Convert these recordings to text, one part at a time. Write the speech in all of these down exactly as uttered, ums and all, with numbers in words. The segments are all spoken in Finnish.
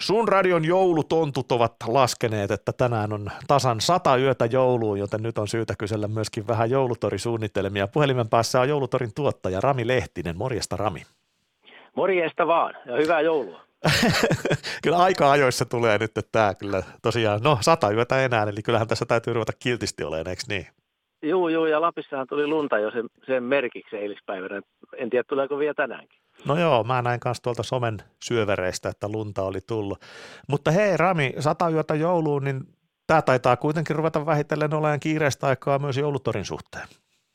Sun radion joulutontut ovat laskeneet, että tänään on tasan sata yötä jouluun, joten nyt on syytä kysellä myöskin vähän joulutorisuunnitelmia. Puhelimen päässä on joulutorin tuottaja Rami Lehtinen. Morjesta, Rami. Morjesta vaan ja hyvää joulua. Kyllä aika ajoissa tulee nyt, että tämä kyllä tosiaan, no sata yötä enää, eli kyllähän tässä täytyy ruveta kiltisti olemaan, eikö niin? Juu, juu, ja Lapissahan tuli lunta jo sen, sen merkiksi eilispäivänä. En tiedä, tuleeko vielä tänäänkin. No joo, mä näin kanssa tuolta somen syövereistä, että lunta oli tullut. Mutta hei Rami, sata yötä jouluun, niin tämä taitaa kuitenkin ruveta vähitellen olemaan kiireistä aikaa myös joulutorin suhteen.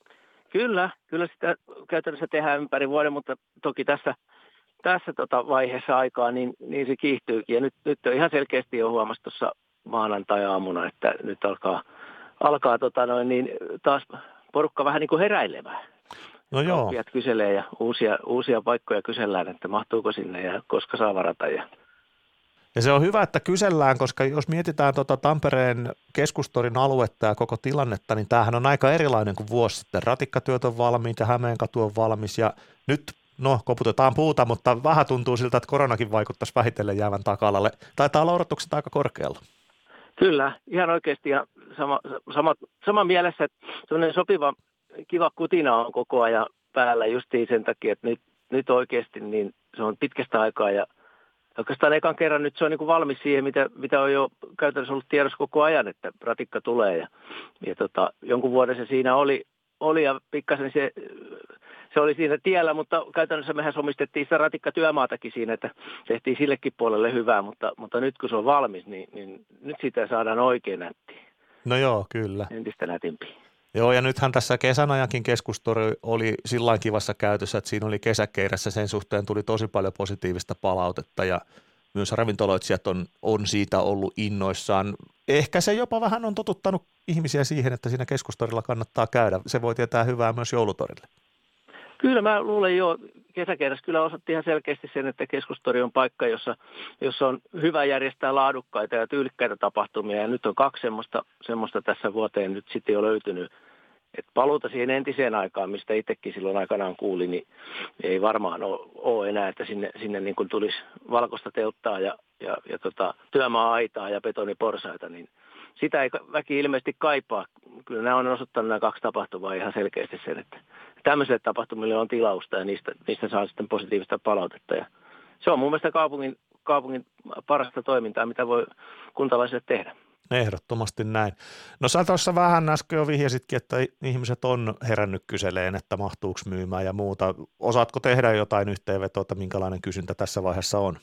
Kyllä, kyllä sitä käytännössä tehdään ympäri vuoden, mutta toki tässä, tässä tota vaiheessa aikaa niin, niin se kiihtyykin. Ja nyt, nyt on ihan selkeästi jo huomasi tuossa maanantai-aamuna, että nyt alkaa, alkaa tota noin, niin taas porukka vähän niin kuin heräilevää. No joo. Kauppiat kyselee ja uusia, uusia paikkoja kysellään, että mahtuuko sinne ja koska saa varata. Ja, ja se on hyvä, että kysellään, koska jos mietitään tuota Tampereen keskustorin aluetta ja koko tilannetta, niin tämähän on aika erilainen kuin vuosi sitten. Ratikkatyöt on valmiit ja Hämeenkatu on valmis ja nyt, no koputetaan puuta, mutta vähän tuntuu siltä, että koronakin vaikuttaisi vähitellen jäävän taka-alalle. Taitaa olla odotukset aika korkealla. Kyllä, ihan oikeasti ja sama, sama, sama mielessä, että sellainen sopiva kiva kutina on koko ajan päällä justiin sen takia, että nyt, nyt oikeasti niin se on pitkästä aikaa ja oikeastaan ekan kerran nyt se on niin kuin valmis siihen, mitä, mitä on jo käytännössä ollut tiedossa koko ajan, että ratikka tulee ja, ja tota, jonkun vuoden se siinä oli, oli ja pikkasen se, se oli siinä tiellä, mutta käytännössä mehän somistettiin sitä ratikkatyömaatakin siinä, että tehtiin sillekin puolelle hyvää, mutta, mutta nyt kun se on valmis, niin, niin nyt sitä saadaan oikein nättiä. No joo, kyllä. Entistä nätimpiä. Joo, ja nythän tässä kesän ajankin keskustori oli sillain kivassa käytössä, että siinä oli kesäkeirässä, sen suhteen tuli tosi paljon positiivista palautetta ja myös ravintoloitsijat on, on siitä ollut innoissaan. Ehkä se jopa vähän on totuttanut ihmisiä siihen, että siinä keskustorilla kannattaa käydä. Se voi tietää hyvää myös joulutorille. Kyllä mä luulen jo, kesäkeirässä kyllä osoitti ihan selkeästi sen, että keskustori on paikka, jossa, jossa on hyvä järjestää laadukkaita ja tyylikkäitä tapahtumia. Ja nyt on kaksi semmoista, semmoista tässä vuoteen nyt sitten jo löytynyt. Että paluuta siihen entiseen aikaan, mistä itsekin silloin aikanaan kuuli, niin ei varmaan ole, ole enää, että sinne, sinne niin kuin tulisi valkoista telttaa ja, ja, ja tota, työmaa-aitaa ja betoniporsaita, niin sitä ei väki ilmeisesti kaipaa. Kyllä nämä on osoittanut nämä kaksi tapahtumaa ihan selkeästi sen, että tämmöisille tapahtumille on tilausta ja niistä, niistä saa sitten positiivista palautetta. Ja se on mun mielestä kaupungin, kaupungin parasta toimintaa, mitä voi kuntalaisille tehdä. Ehdottomasti näin. No sä tuossa vähän äsken jo vihjasitkin, että ihmiset on herännyt kyseleen, että mahtuuko myymään ja muuta. Osaatko tehdä jotain yhteenvetoa, että minkälainen kysyntä tässä vaiheessa on?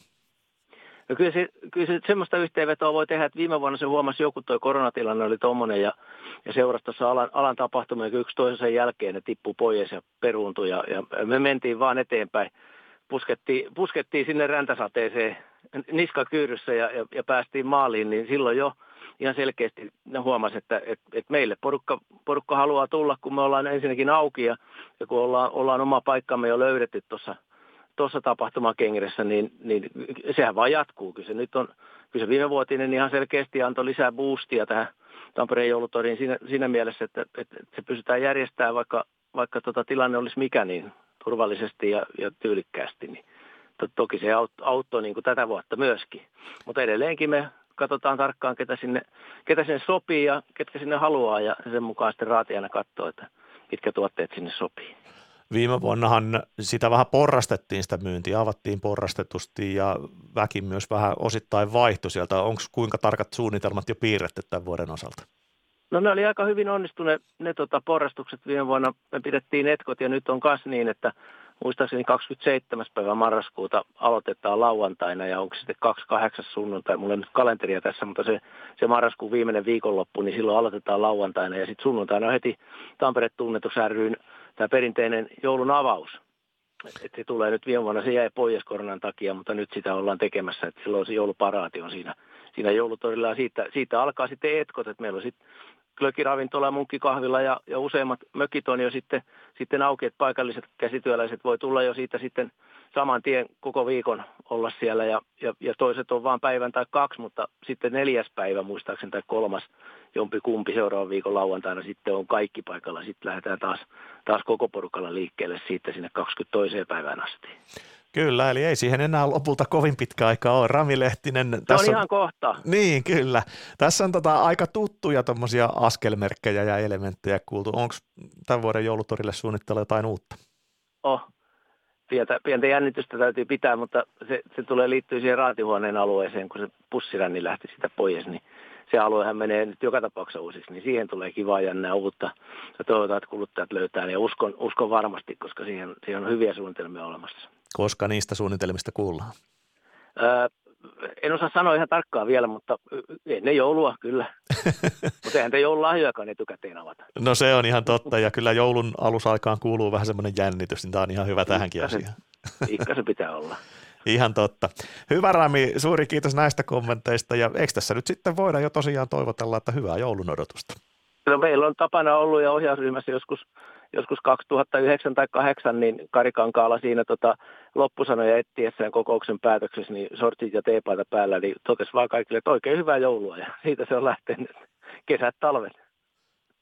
No kyllä, se, kyllä se, semmoista yhteenvetoa voi tehdä, että viime vuonna se huomasi joku, tuo koronatilanne oli tommoinen ja, ja seurasi tuossa alan, alan tapahtumia, kun yksi toisensa jälkeen ne tippui pois ja peruuntui ja, ja me mentiin vaan eteenpäin. Puskettiin, puskettiin sinne räntäsateeseen niskakyyryssä ja, ja, ja päästiin maaliin, niin silloin jo ihan selkeästi ne huomasi, että, että, että meille porukka, porukka haluaa tulla, kun me ollaan ensinnäkin auki ja, ja kun ollaan, ollaan oma paikkamme jo löydetty tuossa tuossa tapahtumakengessä, niin, niin sehän vaan jatkuu. Kyllä se nyt on, kyllä se viimevuotinen ihan selkeästi antoi lisää boostia tähän Tampereen joulutoriin siinä, siinä mielessä, että, että se pystytään järjestämään, vaikka, vaikka tota tilanne olisi mikä, niin turvallisesti ja, ja tyylikkäästi. Niin to, toki se auttoi niin kuin tätä vuotta myöskin, mutta edelleenkin me katsotaan tarkkaan, ketä sinne, ketä sinne sopii ja ketkä sinne haluaa ja sen mukaan sitten raatiana katsoo, että mitkä tuotteet sinne sopii. Viime vuonnahan sitä vähän porrastettiin sitä myyntiä, avattiin porrastetusti ja väki myös vähän osittain vaihtui sieltä. Onko kuinka tarkat suunnitelmat jo piirretty tämän vuoden osalta? No ne oli aika hyvin onnistuneet ne tota, porrastukset viime vuonna. Me pidettiin etkot ja nyt on myös niin, että muistaakseni kaksikymmentäseitsemäs päivä marraskuuta aloitetaan lauantaina ja onko sitten kaksikymmentäkahdeksan sunnuntai. Mulla ei nyt kalenteria tässä, mutta se, se marraskuun viimeinen viikonloppu, niin silloin aloitetaan lauantaina ja sitten sunnuntaina on heti Tampere Tunnetus ry:n tämä perinteinen joulun avaus. Että se tulee nyt viime vuonna, se jäi pois koronan takia, mutta nyt sitä ollaan tekemässä, että silloin se jouluparaati on siinä, siinä joulutorilla ja siitä, siitä alkaa sitten etkot, että meillä on sitten glögiravintola, munkkikahvila ja, ja useimmat mökit on jo sitten, sitten auki, että paikalliset käsityöläiset voi tulla jo siitä sitten saman tien koko viikon olla siellä ja, ja, ja toiset on vain päivän tai kaksi, mutta sitten neljäs päivä muistaakseni tai kolmas jompi kumpi seuraavan viikon lauantaina sitten on kaikki paikalla. Sitten lähdetään taas, taas koko porukalla liikkeelle siitä sinne kaksikymmentätoiseen päivään asti. Kyllä, eli ei siihen enää lopulta kovin pitkä aika ole. Rami Lehtinen. Se Tässä on ihan kohta. Niin, kyllä. Tässä on tota aika tuttuja tuommoisia askelmerkkejä ja elementtejä kuultu. Onko tämän vuoden joulutorille suunnitteilla jotain uutta? Oh, pientä, pientä jännitystä täytyy pitää, mutta se, se tulee liittyä siihen raatihuoneen alueeseen, kun se pussiränni lähti sitä pois, niin se aluehan menee nyt joka tapauksessa uusiksi, niin siihen tulee kivaa jännää uutta. Ja toivotaan, että kuluttajat löytää, ja uskon, uskon varmasti, koska siihen, siihen on hyviä suunnitelmia olemassa. Koska niistä suunnitelmista kuullaan? Öö, en osaa sanoa ihan tarkkaan vielä, mutta ennen joulua kyllä. Mutta eihän te joululahjojakaan etukäteen avata. No se on ihan totta, ja kyllä joulun alusaikaan kuuluu vähän semmoinen jännitys, niin tämä on ihan hyvä tähänkin asiaan. Ikka se pitää olla. Ihan totta. Hyvä Rami, suuri kiitos näistä kommenteista, ja eikö tässä nyt sitten voida jo tosiaan toivotella, että hyvää joulun odotusta? No, meillä on tapana ollut ja ohjausryhmässä joskus, joskus kaksituhattayhdeksän tai kahdeksan, niin Kari Kankaala siinä tota, loppusanoja etsiessään kokouksen päätöksessä, niin sortsit ja teepaita päällä, niin totesi vaan kaikille, että oikein hyvää joulua, ja siitä se on lähtenyt kesät talvet.